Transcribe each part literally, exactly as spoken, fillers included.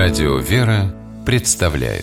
Радио «Вера» представляет.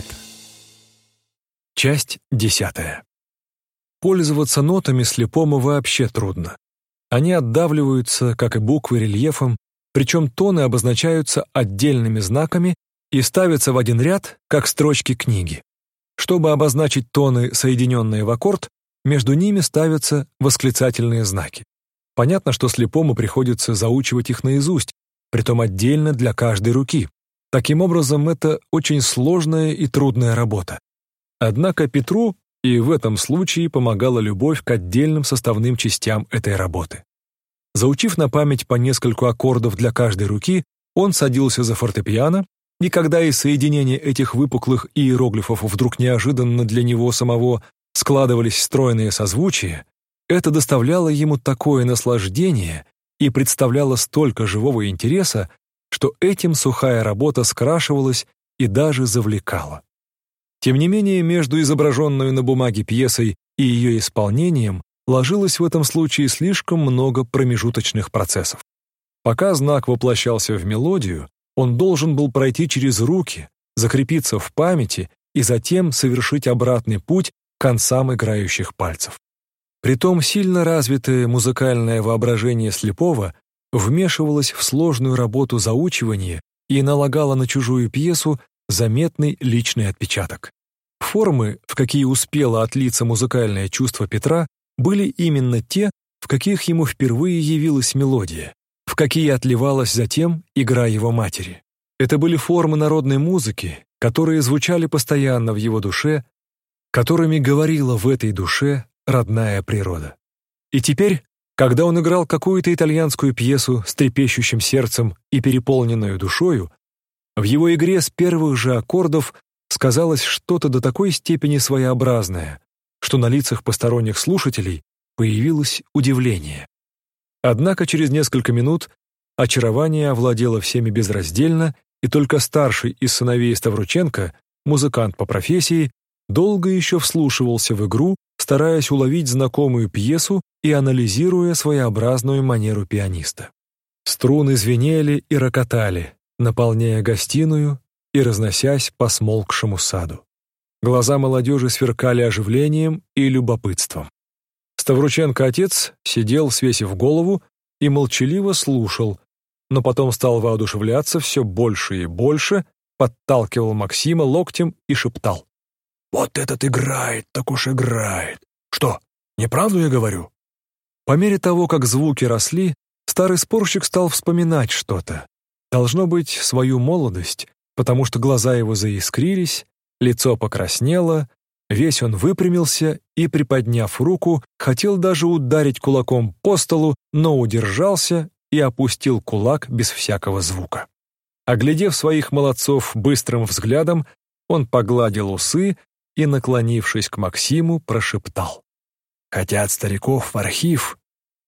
Часть десятая. Пользоваться нотами слепому вообще трудно. Они отдавливаются, как и буквы, рельефом, причем тоны обозначаются отдельными знаками и ставятся в один ряд, как строчки книги. Чтобы обозначить тоны, соединенные в аккорд, между ними ставятся восклицательные знаки. Понятно, что слепому приходится заучивать их наизусть, притом отдельно для каждой руки. Таким образом, это очень сложная и трудная работа. Однако Петру и в этом случае помогала любовь к отдельным составным частям этой работы. Заучив на память по нескольку аккордов для каждой руки, он садился за фортепиано, и когда из соединения этих выпуклых иероглифов вдруг неожиданно для него самого складывались стройные созвучия, это доставляло ему такое наслаждение и представляло столько живого интереса, что этим сухая работа скрашивалась и даже завлекала. Тем не менее, между изображенной на бумаге пьесой и ее исполнением ложилось в этом случае слишком много промежуточных процессов. Пока знак воплощался в мелодию, он должен был пройти через руки, закрепиться в памяти и затем совершить обратный путь к концам играющих пальцев. Притом сильно развитое музыкальное воображение слепого вмешивалось в сложную работу заучивания и налагало на чужую пьесу заметный личный отпечаток. Формы, в какие успело отлиться музыкальное чувство Петра, были именно те, в каких ему впервые явилась мелодия, в какие отливалась затем игра его матери. Это были формы народной музыки, которые звучали постоянно в его душе, которыми говорила в этой душе родная природа. И теперь, когда он играл какую-то итальянскую пьесу с трепещущим сердцем и переполненную душою, в его игре с первых же аккордов сказалось что-то до такой степени своеобразное, что на лицах посторонних слушателей появилось удивление. Однако через несколько минут очарование овладело всеми безраздельно, и только старший из сыновей Ставрученко, музыкант по профессии, долго еще вслушивался в игру, стараясь уловить знакомую пьесу и анализируя своеобразную манеру пианиста. Струны звенели и рокотали, наполняя гостиную и разносясь по смолкшему саду. Глаза молодежи сверкали оживлением и любопытством. Ставрученко-отец сидел, свесив голову, и молчаливо слушал, но потом стал воодушевляться все больше и больше, подталкивал Максима локтем и шептал: «Вот этот играет, так уж играет. Что, неправду я говорю?» По мере того, как звуки росли, старый спорщик стал вспоминать что-то. Должно быть, свою молодость, потому что глаза его заискрились, лицо покраснело, весь он выпрямился и, приподняв руку, хотел даже ударить кулаком по столу, но удержался и опустил кулак без всякого звука. Оглядев своих молодцов быстрым взглядом, он погладил усы и, наклонившись к Максиму, прошептал: «Хотят стариков в архив,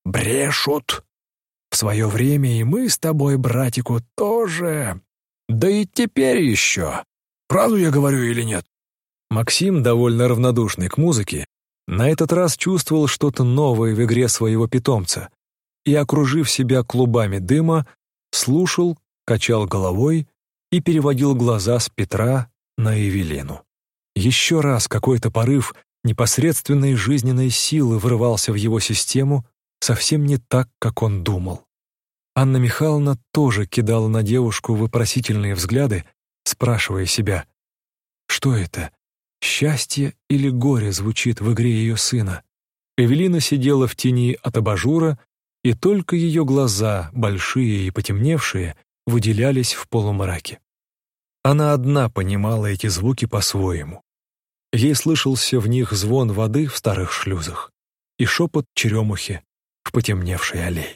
брешут. В свое время и мы с тобой, братику, тоже. Да и теперь еще. Правду я говорю или нет?» Максим, довольно равнодушный к музыке, на этот раз чувствовал что-то новое в игре своего питомца и, окружив себя клубами дыма, слушал, качал головой и переводил глаза с Петра на Эвелину. Еще раз какой-то порыв непосредственной жизненной силы врывался в его систему, совсем не так, как он думал. Анна Михайловна тоже кидала на девушку вопросительные взгляды, спрашивая себя, что это, счастье или горе звучит в игре ее сына. Эвелина сидела в тени от абажура, и только ее глаза, большие и потемневшие, выделялись в полумраке. Она одна понимала эти звуки по-своему. Ей слышался в них звон воды в старых шлюзах и шепот черемухи в потемневшей аллее.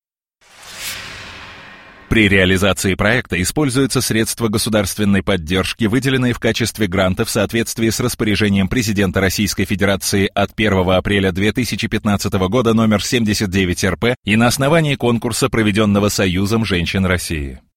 При реализации проекта используются средства государственной поддержки, выделенные в качестве гранта в соответствии с распоряжением президента Российской Федерации от первого апреля две тысячи пятнадцатого года номер семьдесят девять эр пэ и на основании конкурса, проведенного Союзом женщин России.